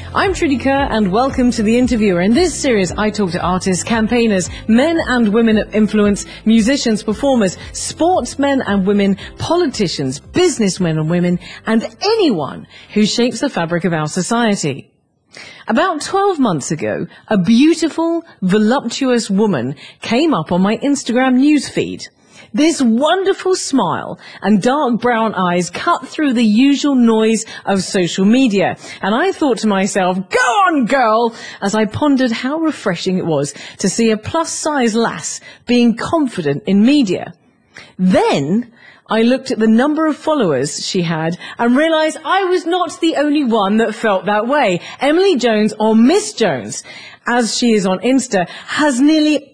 I'm Trudy Kerr, and welcome to The Interviewer. In this series, I talk to artists, campaigners, men and women of influence, musicians, performers, sportsmen and women, politicians, businessmen and women, and anyone who shapes the fabric of our society. About 12 months ago, a beautiful, voluptuous woman came up on my Instagram newsfeed. This wonderful smile and dark brown eyes cut through the usual noise of social media. And I thought to myself, go on, girl, as I pondered how refreshing it was to see a plus-size lass being confident in media. Then I looked at the number of followers she had and realised I was not the only one that felt that way. Emily Jones, or Miss Jones, as she is on Insta, has nearly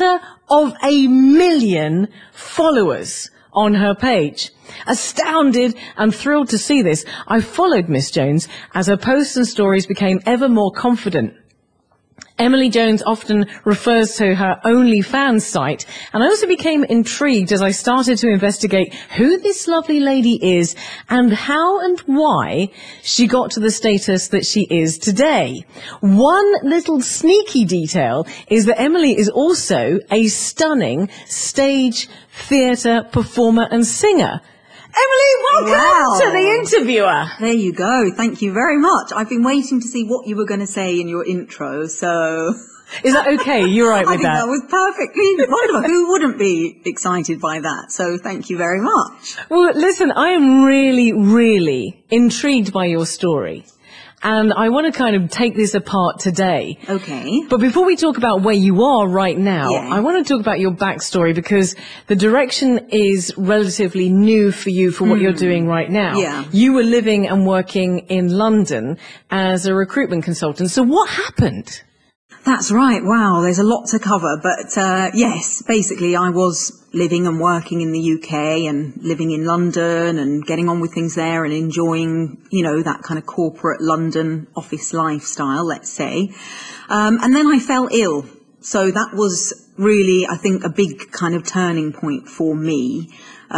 250,000 followers on her page. Astounded and thrilled to see this, I followed Miss Jones as her posts and stories became ever more confident. Emily Jones often refers to her OnlyFans site, and I also became intrigued as I started to investigate who this lovely lady is and how and why she got to the status that she is today. One little sneaky detail is that Emily is also a stunning stage, theatre, performer and singer. Emily, welcome to The Interviewer. There you go. Thank you very much. I've been waiting to see what you were going to say in your intro, so... Is that okay? You're right with that? I think that was perfectly wonderful. Who wouldn't be excited by that? So thank you very much. Well, listen, I am really, really intrigued by your story. And I want to kind of take this apart today. Okay. But before we talk about where you are right now, I want to talk about your backstory because the direction is relatively new for you for what you're doing right now. Yeah. You were living and working in London as a recruitment consultant. So what happened? That's right. Wow, there's a lot to cover. But yes, basically I was living and working in the UK and living in London and getting on with things there and enjoying, you know, that kind of corporate London office lifestyle, let's say. And then I fell ill. So that was really, I think, a big kind of turning point for me.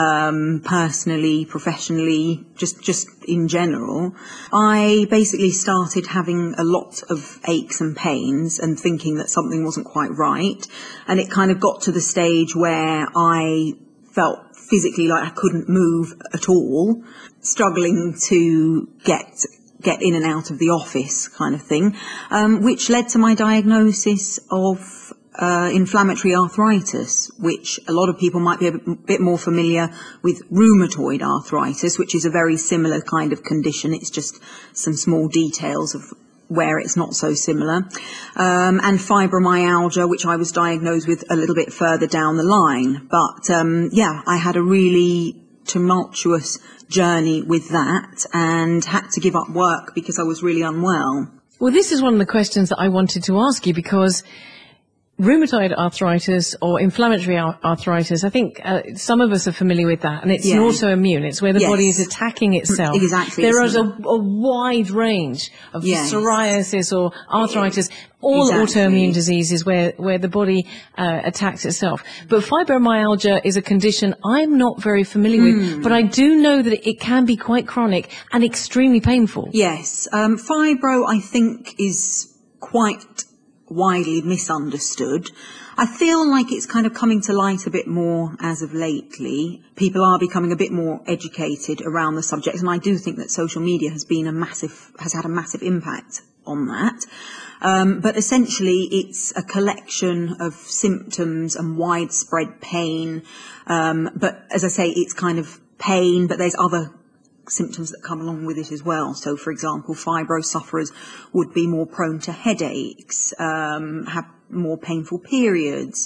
Personally, professionally, just in general. I basically started having a lot of aches and pains and thinking that something wasn't quite right. And it kind of got to the stage where I felt physically like I couldn't move at all, struggling to get in and out of the office kind of thing, which led to my diagnosis of inflammatory arthritis, which a lot of people might be a bit more familiar with rheumatoid arthritis, which is a very similar kind of condition. It's just some small details of where it's not so similar. And fibromyalgia, which I was diagnosed with a little bit further down the line. But I had a really tumultuous journey with that and had to give up work because I was really unwell. Well, this is one of the questions that I wanted to ask you because rheumatoid arthritis or inflammatory arthritis, I think some of us are familiar with that, and it's an autoimmune. It's where the body is attacking itself. Exactly. There is a wide range of psoriasis or arthritis, all autoimmune diseases where the body attacks itself. But fibromyalgia is a condition I'm not very familiar with, but I do know that it can be quite chronic and extremely painful. Yes. Fibro, I think, is quite widely misunderstood. I feel like it's kind of coming to light a bit more as of lately. People are becoming a bit more educated around the subject, and I do think that social media has had a massive impact on that. But essentially it's a collection of symptoms and widespread pain. But as I say, it's kind of pain, but there's other symptoms that come along with it as well. So, for example, fibro sufferers would be more prone to headaches, have more painful periods.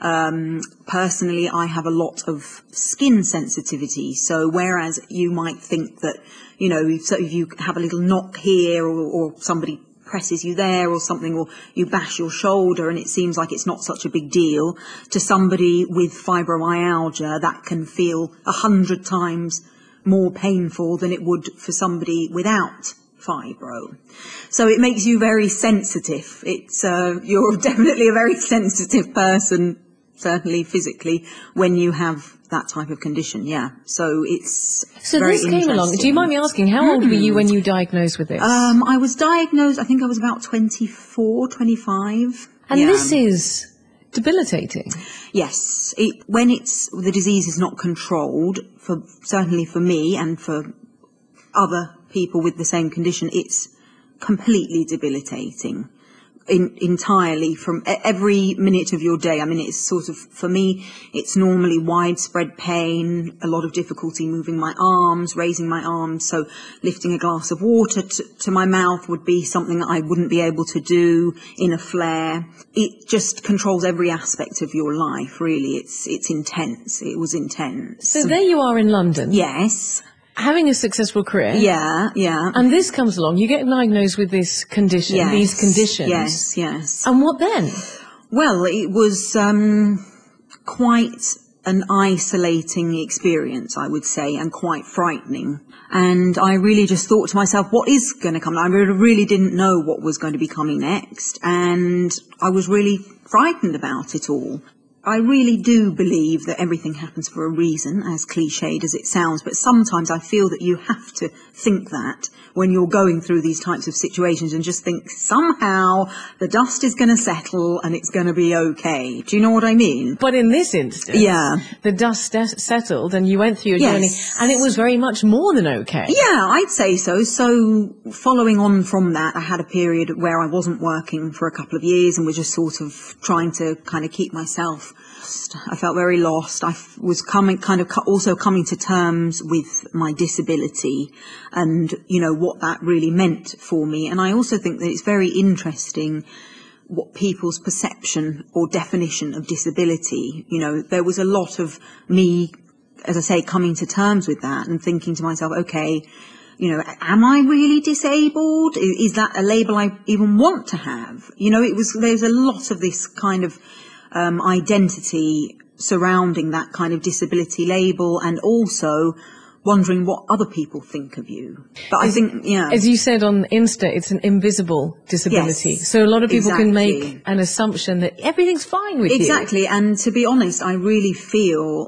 Personally, I have a lot of skin sensitivity. So whereas you might think that, you know, if you have a little knock here or somebody presses you there or something, or you bash your shoulder and it seems like it's not such a big deal, to somebody with fibromyalgia, that can feel 100 times more painful than it would for somebody without fibro. So it makes you very sensitive. You're definitely a very sensitive person certainly physically, when you have that type of condition. Yeah. So it's very this came along. Do you mind me asking, how old were you when you were diagnosed with this? I was diagnosed, I think I was about 24, 25. And this is debilitating. Yes. When the disease is not controlled, certainly for me and for other people with the same condition, it's completely debilitating. Entirely from every minute of your day. I mean, it's sort of, for me, it's normally widespread pain, a lot of difficulty moving my arms, raising my arms. So lifting a glass of water to my mouth would be something that I wouldn't be able to do in a flare. It just controls every aspect of your life, really. It's intense. It was intense. So there you are in London. Yes. Having a successful career. Yeah. And this comes along. You get diagnosed with this condition, these conditions. Yes. And what then? Well, it was quite an isolating experience, I would say, and quite frightening. And I really just thought to myself, what is going to come? I really didn't know what was going to be coming next. And I was really frightened about it all. I really do believe that everything happens for a reason, as cliched as it sounds, but sometimes I feel that you have to think that when you're going through these types of situations and just think somehow the dust is going to settle and it's going to be okay. Do you know what I mean? But in this instance, the dust settled and you went through your journey and it was very much more than okay. Yeah, I'd say so. So following on from that, I had a period where I wasn't working for a couple of years and was just sort of trying to kind of keep myself. I felt very lost. I was also coming to terms with my disability and, you know, what that really meant for me. And I also think that it's very interesting what people's perception or definition of disability. You know, there was a lot of me, as I say, coming to terms with that and thinking to myself, okay, you know, am I really disabled? Is that a label I even want to have? You know, there's a lot of this kind of identity surrounding that kind of disability label, and also wondering what other people think of you. But I think, as you said on Insta, it's an invisible disability. Yes, so a lot of people can make an assumption that everything's fine with you. Exactly. And to be honest, I really feel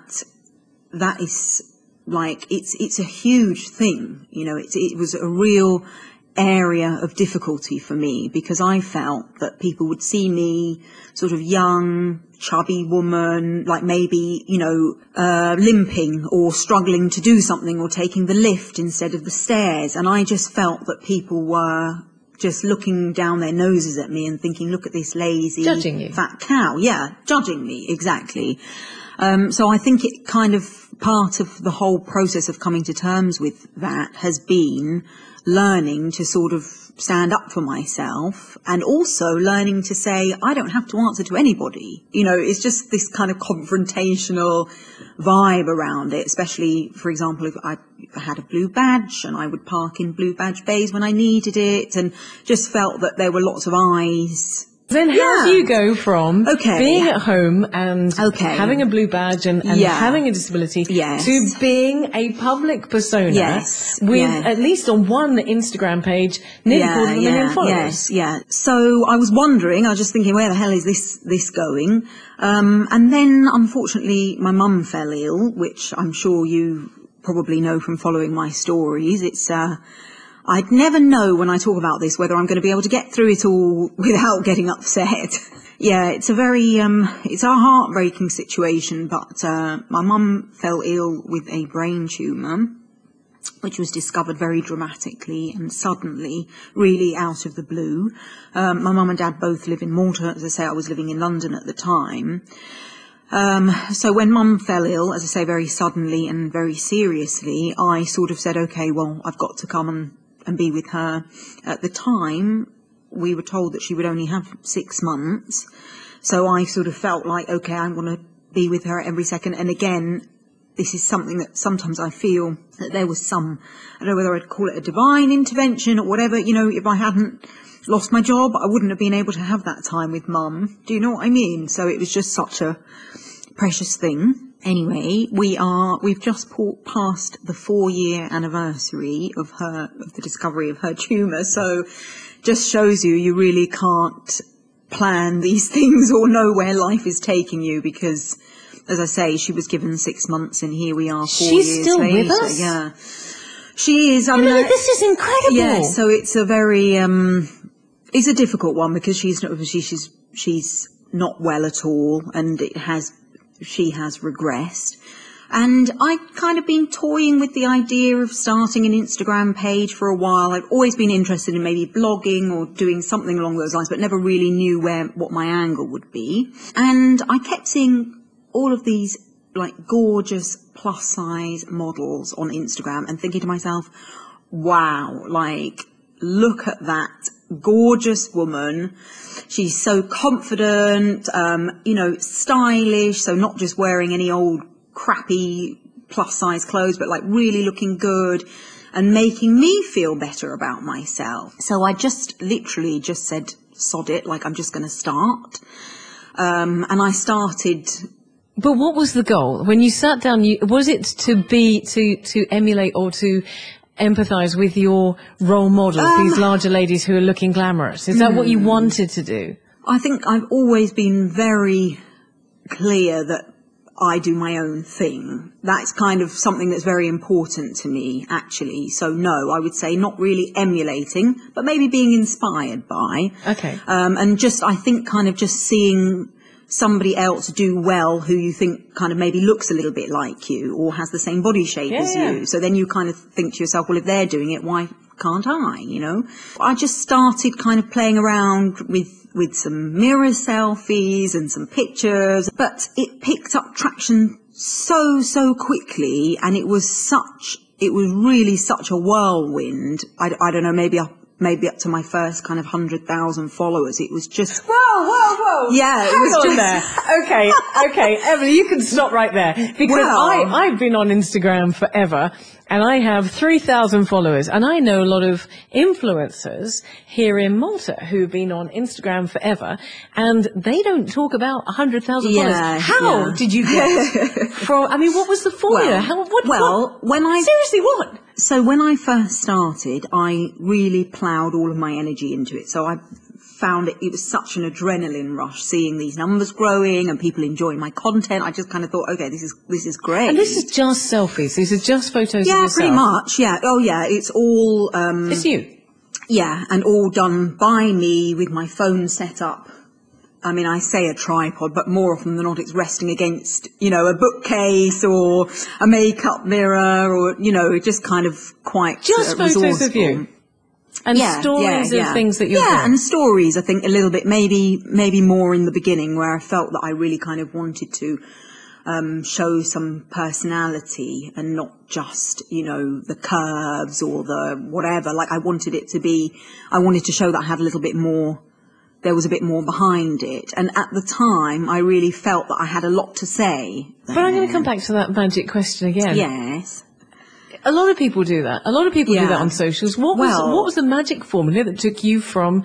that is like, it's a huge thing. You know, it was a real area of difficulty for me, because I felt that people would see me sort of young, chubby woman, like maybe, you know, limping or struggling to do something or taking the lift instead of the stairs. And I just felt that people were just looking down their noses at me and thinking, look at this lazy, judging you. Fat cow. Yeah, judging me, exactly. So I think it kind of part of the whole process of coming to terms with that has been learning to sort of stand up for myself, and also learning to say, I don't have to answer to anybody. You know, it's just this kind of confrontational vibe around it, especially, for example, if I had a blue badge and I would park in blue badge bays when I needed it, and just felt that there were lots of eyes. Then how do you go from being at home and having a blue badge and having a disability to being a public persona with at least on one Instagram page nearly 250,000 followers? So I was wondering, I was just thinking, where the hell is this going? And then unfortunately my mum fell ill, which I'm sure you probably know from following my stories. It's I'd never know when I talk about this whether I'm going to be able to get through it all without getting upset. Yeah, it's a very, it's a heartbreaking situation, but my mum fell ill with a brain tumour, which was discovered very dramatically and suddenly, really out of the blue. My mum and dad both live in Malta. As I say, I was living in London at the time. So when mum fell ill, as I say, very suddenly and very seriously, I sort of said, okay, well, I've got to come and be with her. At the time, we were told that she would only have 6 months. So I sort of felt like, okay, I want to be with her every second. And again, this is something that sometimes I feel that there was some, I don't know whether I'd call it a divine intervention or whatever. You know, if I hadn't lost my job, I wouldn't have been able to have that time with mum. Do you know what I mean? So it was just such a precious thing. Anyway, we've just passed the 4-year anniversary of the discovery of her tumour. So just shows you really can't plan these things or know where life is taking you, because, as I say, she was given 6 months and here we are 4 years She's still later. with us? Yeah. She is. I mean, this is incredible. Yeah, so it's a very, it's a difficult one because she's not well at all, and she has regressed. And I've kind of been toying with the idea of starting an Instagram page for a while. I've always been interested in maybe blogging or doing something along those lines, but never really knew what my angle would be. And I kept seeing all of these like gorgeous plus size models on Instagram and thinking to myself, wow, like, look at that gorgeous woman. She's so confident, stylish. So not just wearing any old crappy plus size clothes, but like really looking good and making me feel better about myself. So I just literally just said, sod it, like, I'm just going to start. And I started. But what was the goal? When you sat down, was it to emulate or to empathize with your role models, these larger ladies who are looking glamorous? Is that what you wanted to do? I think I've always been very clear that I do my own thing. That's kind of something that's very important to me, actually. So no, I would say not really emulating, but maybe being inspired by. Okay. And I think kind of just seeing somebody else do well who you think kind of maybe looks a little bit like you or has the same body shape as you. So then you kind of think to yourself, well, if they're doing it, why can't I, I just started kind of playing around with some mirror selfies and some pictures, but it picked up traction so quickly, and it was really such a whirlwind. I don't know, maybe up to my first kind of 100,000 followers. It was just... Whoa. Yeah, it was just... there. Okay, Emily, you can stop right there. Because I've been on Instagram forever, and I have 3,000 followers, and I know a lot of influencers here in Malta who've been on Instagram forever, and they don't talk about 100,000 followers. How did you get from... I mean, what was the formula? Seriously, what? So when I first started, I really ploughed all of my energy into it. So I found it was such an adrenaline rush, seeing these numbers growing and people enjoying my content. I just kind of thought, okay, this is great. And this is just selfies. These are just photos of yourself. Yeah, pretty much. Yeah. Oh, yeah. It's all. It's you. Yeah, and all done by me with my phone set up. I mean, I say a tripod, but more often than not, it's resting against, a bookcase or a makeup mirror, or, just kind of quite just photos of you. And stories of things that you're doing. Yeah, and stories, I think, a little bit, maybe more in the beginning, where I felt that I really kind of wanted to show some personality and not just, the curves or the whatever. Like, I wanted to show that I had a little bit more. There was a bit more behind it. And at the time, I really felt that I had a lot to say. But I'm going to come back to that magic question again. Yes. A lot of people do that. A lot of people do that on socials. What was the magic formula that took you from,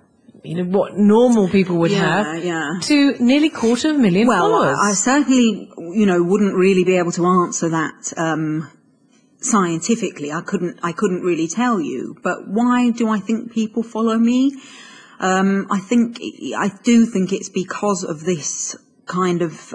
what normal people would have to nearly 250,000 followers? I certainly, wouldn't really be able to answer that scientifically. I couldn't really tell you. But why do I think people follow me? I do think it's because of this kind of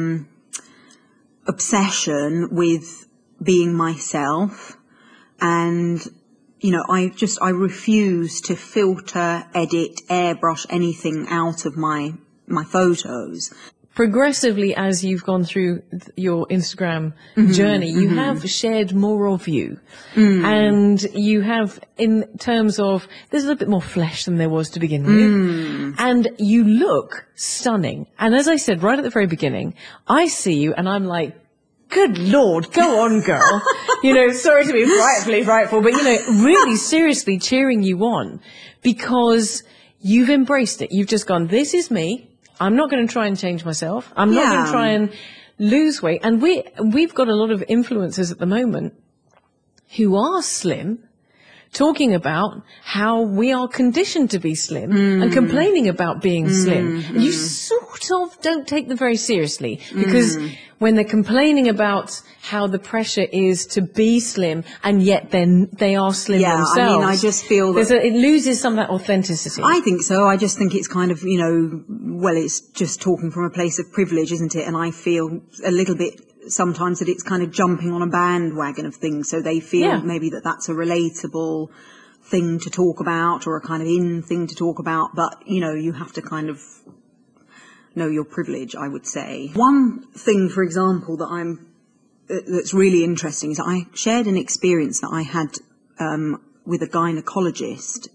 obsession with being myself, and I refuse to filter, edit, airbrush anything out of my photos. Progressively, as you've gone through your Instagram journey, you have shared more of you. And you have, in terms of, there's a little bit more flesh than there was to begin with. And you look stunning. And as I said right at the very beginning, I see you and I'm like, good Lord, go on, girl. Sorry to be rightfully frightful, but, really seriously cheering you on, because you've embraced it. You've just gone, this is me. I'm not going to try and change myself. I'm not going to try and lose weight. And we've got a lot of influencers at the moment who are slim, talking about how we are conditioned to be slim and complaining about being slim. And you sort of don't take them very seriously, because when they're complaining about how the pressure is to be slim, and yet then they are slim themselves. I mean, I just feel that it loses some of that authenticity. I think so. I just think it's kind of, well, it's just talking from a place of privilege, isn't it? And I feel a little bit sometimes that it's kind of jumping on a bandwagon of things. So they feel maybe that that's a relatable thing to talk about, or a kind of in thing to talk about. But, you have to kind of know your privilege, I would say. One thing, for example, that's really interesting is I shared an experience that I had with a gynecologist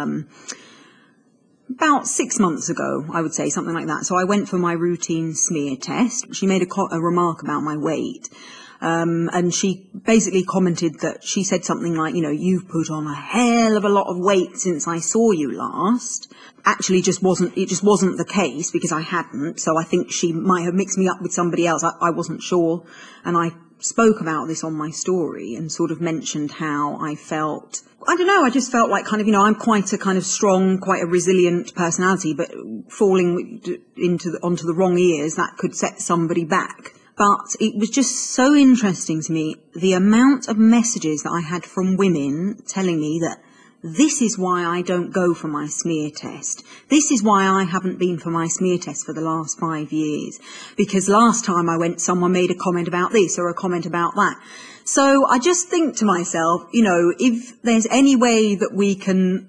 about 6 months ago, I would say, something like that. So I went for my routine smear test. She made a remark about my weight. And she basically commented that she said something like, you've put on a hell of a lot of weight since I saw you last. Actually, it just wasn't the case, because I hadn't. So I think she might have mixed me up with somebody else. I wasn't sure. And I spoke about this on my story and sort of mentioned how I felt. I don't know, I just felt like kind of, I'm quite a kind of strong, quite a resilient personality, but falling onto the wrong ears, that could set somebody back. But it was just so interesting to me, the amount of messages that I had from women telling me that this is why I don't go for my smear test. This is why I haven't been for my smear test for the last 5 years. Because last time I went, someone made a comment about this or a comment about that. So I just think to myself, if there's any way that we can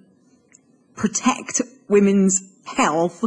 protect women's health,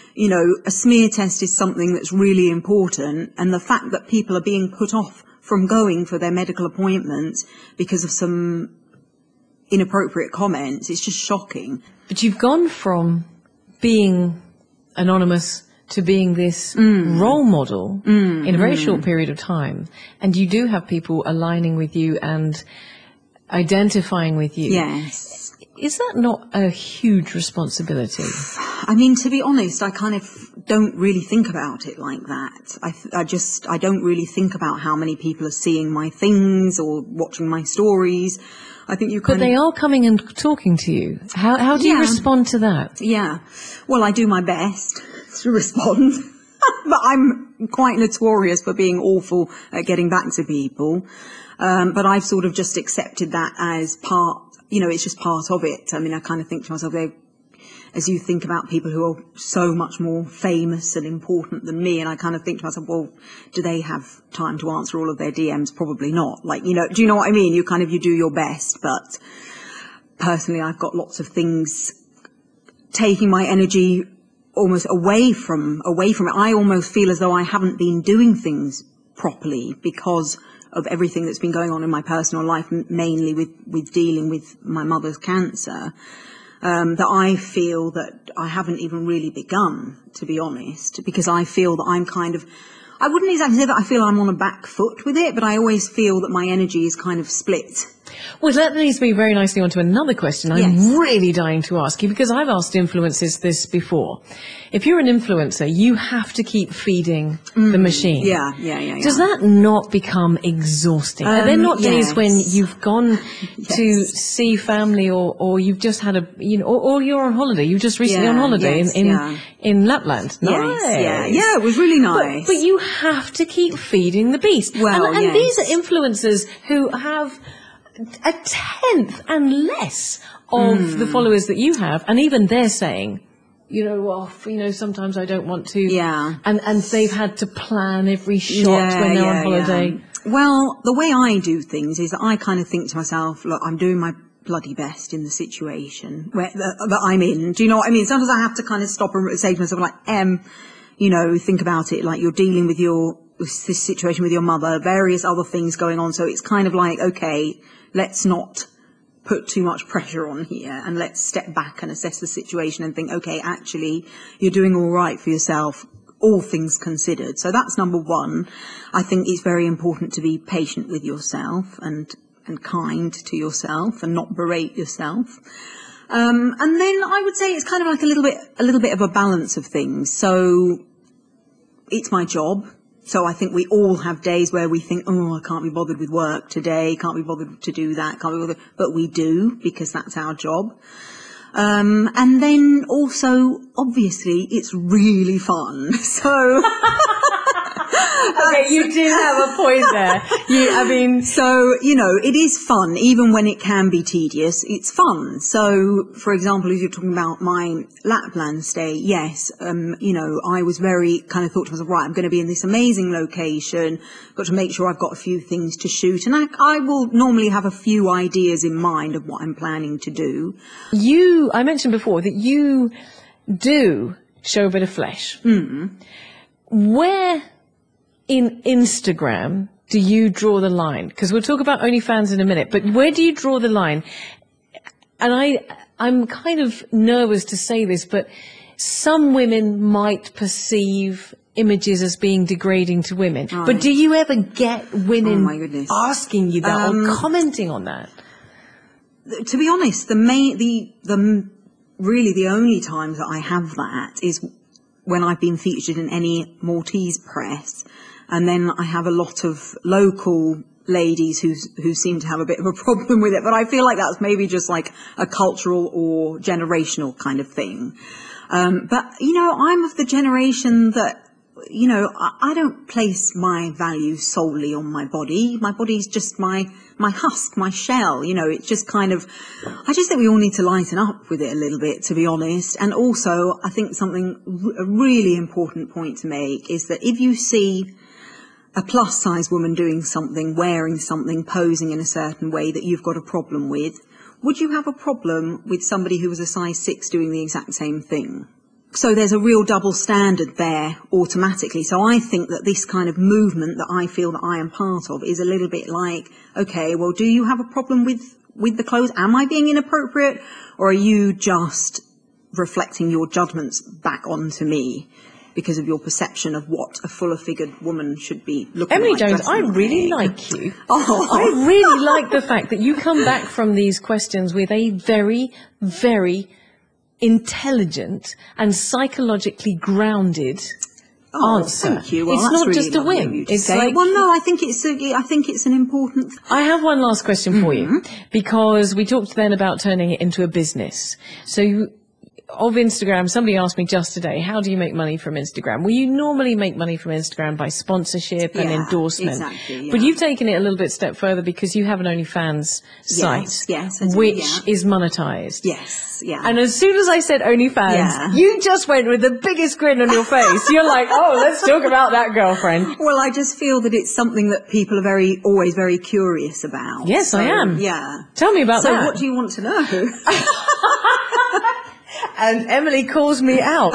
a smear test is something that's really important. And the fact that people are being put off from going for their medical appointments because of some inappropriate comments, it's just shocking. But you've gone from being anonymous to being this role model in a very short period of time. And you do have people aligning with you and identifying with you. Yes. Is that not a huge responsibility? I mean, to be honest, I kind of don't really think about it like that. I don't really think about how many people are seeing my things or watching my stories. I think you But they are coming and talking to you. How do you respond to that? Yeah. Well, I do my best to respond. But I'm quite notorious for being awful at getting back to people. But I've sort of just accepted that as part, it's just part of it. I mean, I kind of think to myself, as you think about people who are so much more famous and important than me, and I kind of think to myself, well, do they have time to answer all of their DMs? Probably not. Like, do you know what I mean? You do your best, but personally, I've got lots of things taking my energy almost away from it. I almost feel as though I haven't been doing things properly because of everything that's been going on in my personal life, mainly with dealing with my mother's cancer. That I feel that I haven't even really begun, to be honest, because I feel that I wouldn't exactly say that I feel I'm on a back foot with it, but I always feel that my energy is kind of split. Well, that leads me very nicely on to another question I'm really dying to ask you, because I've asked influencers this before. If you're an influencer, you have to keep feeding the machine. Yeah. Does that not become exhausting? Are there not days when you've gone to see family or you've just had or you're on holiday? You were just recently on holiday in Lapland. Nice. Yeah, it was really nice. But you have to keep feeding the beast. Well, and these are influencers who have a tenth and less of the followers that you have, and even they're saying, sometimes I don't want to. Yeah. And they've had to plan every shot when they're on holiday. Yeah. Well, the way I do things is that I kind of think to myself, look, I'm doing my bloody best in the situation that I'm in. Do you know what I mean? Sometimes I have to kind of stop and say to myself, like, think about it, like you're dealing with this situation with your mother, various other things going on. So it's kind of like, okay, let's not put too much pressure on here, and let's step back and assess the situation and think, okay, actually, you're doing all right for yourself, all things considered. So that's number one. I think it's very important to be patient with yourself and kind to yourself and not berate yourself. And then I would say it's kind of like a little bit of a balance of things. So it's my job. So I think we all have days where we think, oh, I can't be bothered with work today, can't be bothered to do that, can't be bothered, but we do because that's our job. And then also, obviously, it's really fun. So. Okay, you do have a point there. So, it is fun, even when it can be tedious, it's fun. So, for example, as you're talking about my Lapland stay, yes, I was very kind of thought to myself, right, I'm going to be in this amazing location, got to make sure I've got a few things to shoot, and I will normally have a few ideas in mind of what I'm planning to do. I mentioned before that you do show a bit of flesh. Where in Instagram do you draw the line? Because we'll talk about OnlyFans in a minute, but where do you draw the line? And I'm kind of nervous to say this, but some women might perceive images as being degrading to women. Right. But do you ever get women my goodness. asking you that or commenting on that? To be honest, really the only times that I have that is when I've been featured in any Maltese press. And then I have a lot of local ladies who seem to have a bit of a problem with it. But I feel like that's maybe just like a cultural or generational kind of thing. But, I'm of the generation that, I don't place my value solely on my body. My body's just my husk, my shell. It's just kind of, I just think we all need to lighten up with it a little bit, to be honest. And also, I think a really important point to make is that if you see a plus size woman doing something, wearing something, posing in a certain way that you've got a problem with, would you have a problem with somebody who was a size 6 doing the exact same thing? So there's a real double standard there automatically. So I think that this kind of movement that I feel that I am part of is a little bit like, okay, well, do you have a problem with the clothes? Am I being inappropriate? Or are you just reflecting your judgments back onto me because of your perception of what a fuller figured woman should be looking Emily like? Jones, I really like you. Oh. I really like the fact that you come back from these questions with a very, very intelligent and psychologically grounded answer. Thank you. Well, it's that's not really just a lovely of whim. you to It's say. like, well, no, I think it's an important. I have one last question for you, because we talked then about turning it into a business. So of Instagram, somebody asked me just today, how do you make money from Instagram? Well, you normally make money from Instagram by sponsorship and endorsement. Exactly, yeah. But you've taken it a little bit step further because you have an OnlyFans site, yes, I do, which yeah. is monetized. Yes, yeah. And as soon as I said OnlyFans, you just went with the biggest grin on your face. You're like, oh, let's talk about that, girlfriend. Well, I just feel that it's something that people are always very curious about. Yes, I am. Yeah. Tell me about that. So what do you want to know? And Emily calls me out.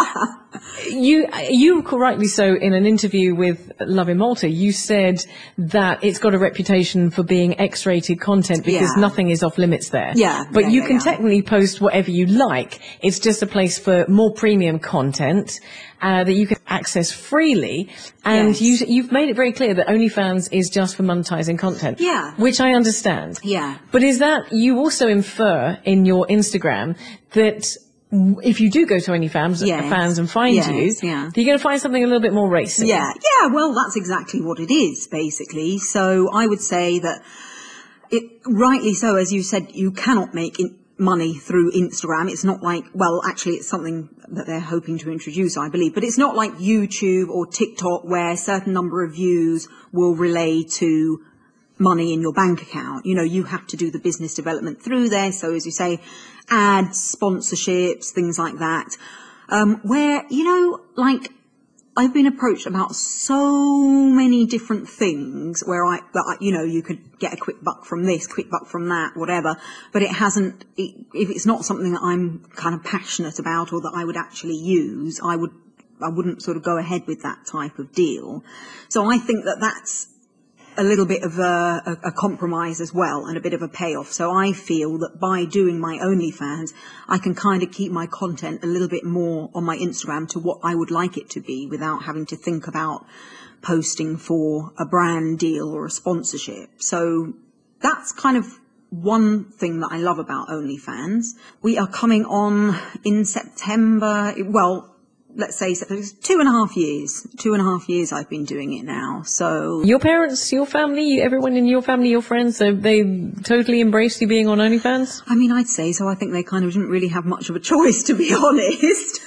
You rightly so, in an interview with Love in Malta, you said that it's got a reputation for being X-rated content because nothing is off limits there. Yeah. But you can technically post whatever you like. It's just a place for more premium content that you can access freely. And you've made it very clear that OnlyFans is just for monetizing content. Yeah. Which I understand. Yeah. But is that, you also infer in your Instagram that if you do go to OnlyFans fans and find you, you're going to find something a little bit more racy. Yeah, well, that's exactly what it is, basically. So I would say that, rightly so, as you said, you cannot make money through Instagram. It's not like, well, actually, it's something that they're hoping to introduce, I believe. But it's not like YouTube or TikTok where a certain number of views will relay to money in your bank account. You have to do the business development through there. So as you say, ads, sponsorships, things like that. Where, I've been approached about so many different things where you could get a quick buck from this, quick buck from that, whatever. But it hasn't, if it's not something that I'm kind of passionate about or that I would actually use, I wouldn't sort of go ahead with that type of deal. So I think that that's a little bit of a compromise as well, and a bit of a payoff. So I feel that by doing my OnlyFans, I can kind of keep my content a little bit more on my Instagram to what I would like it to be without having to think about posting for a brand deal or a sponsorship. So that's kind of one thing that I love about OnlyFans. We are coming on in September. Well, let's say, so it was 2.5 years. 2.5 years I've been doing it now. So your parents, your family, everyone in your family, your friends, they totally embraced you being on OnlyFans? I mean, I'd say so. I think they kind of didn't really have much of a choice, to be honest.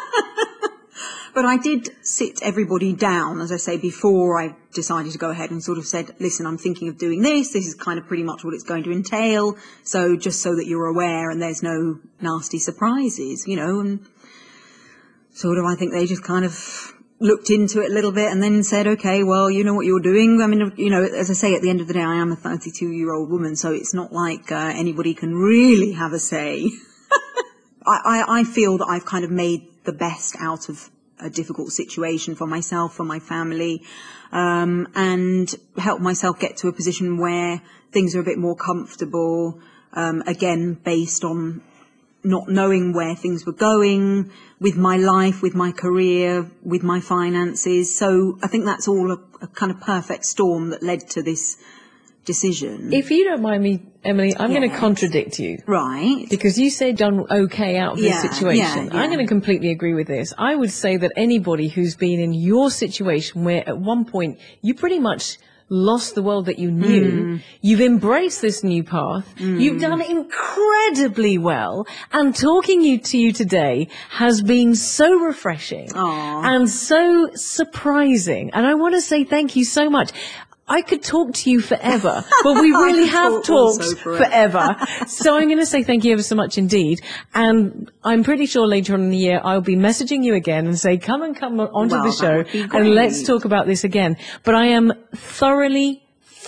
But I did sit everybody down, as I say, before I decided to go ahead and sort of said, listen, I'm thinking of doing this. This is kind of pretty much what it's going to entail. So just so that you're aware and there's no nasty surprises, you know, and sort of I think they just kind of looked into it a little bit and then said, okay, well, you know what you're doing. I mean, you know, as I say, at the end of the day, I am a 32-year-old woman, so it's not like anybody can really have a say. I feel that I've kind of made the best out of a difficult situation for myself, for my family, and helped myself get to a position where things are a bit more comfortable, again, based on not knowing where things were going with my life, with my career, with my finances. So I think that's all a kind of perfect storm that led to this decision. If you don't mind me, Emily, I'm going to Yes. contradict you. Right. Because you said done okay out of this Yeah, situation. yeah. I'm going to completely agree with this. I would say that anybody who's been in your situation where at one point you pretty much lost the world that you knew, you've embraced this new path, you've done incredibly well, and talking to you today has been so refreshing and so surprising. And I want to say thank you so much. I could talk to you forever, but we really have talked forever. So I'm going to say thank you ever so much indeed. And I'm pretty sure later on in the year, I'll be messaging you again and say, come onto the show and let's talk about this again. But I am thoroughly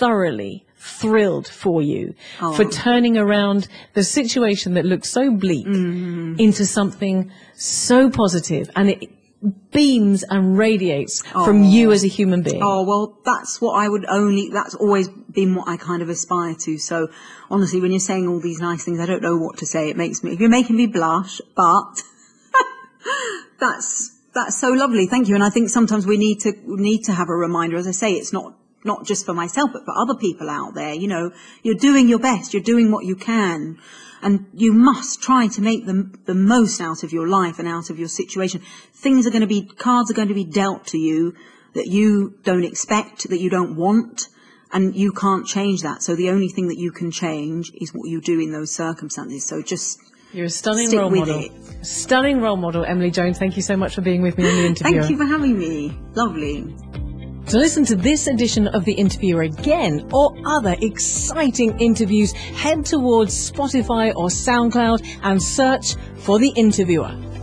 thrilled for you for turning around the situation that looked so bleak into something so positive, and it beams and radiates from you as a human being. Oh, well, that's what that's always been what I kind of aspire to. So honestly, when you're saying all these nice things, I don't know what to say. You're making me blush, but that's so lovely. Thank you. And I think sometimes we need to have a reminder. As I say, it's not just for myself, but for other people out there. You know, you're doing your best. You're doing what you can. And you must try to make the most out of your life and out of your situation. Cards are going to be dealt to you that you don't expect, that you don't want, and you can't change that. So the only thing that you can change is what you do in those circumstances. So just You're a stunning stick role with model. it. Stunning role model, Emily Jones. Thank you so much for being with me in the interview. Thank you for having me. Lovely. To listen to this edition of The Interviewer again or other exciting interviews, head towards Spotify or SoundCloud and search for The Interviewer.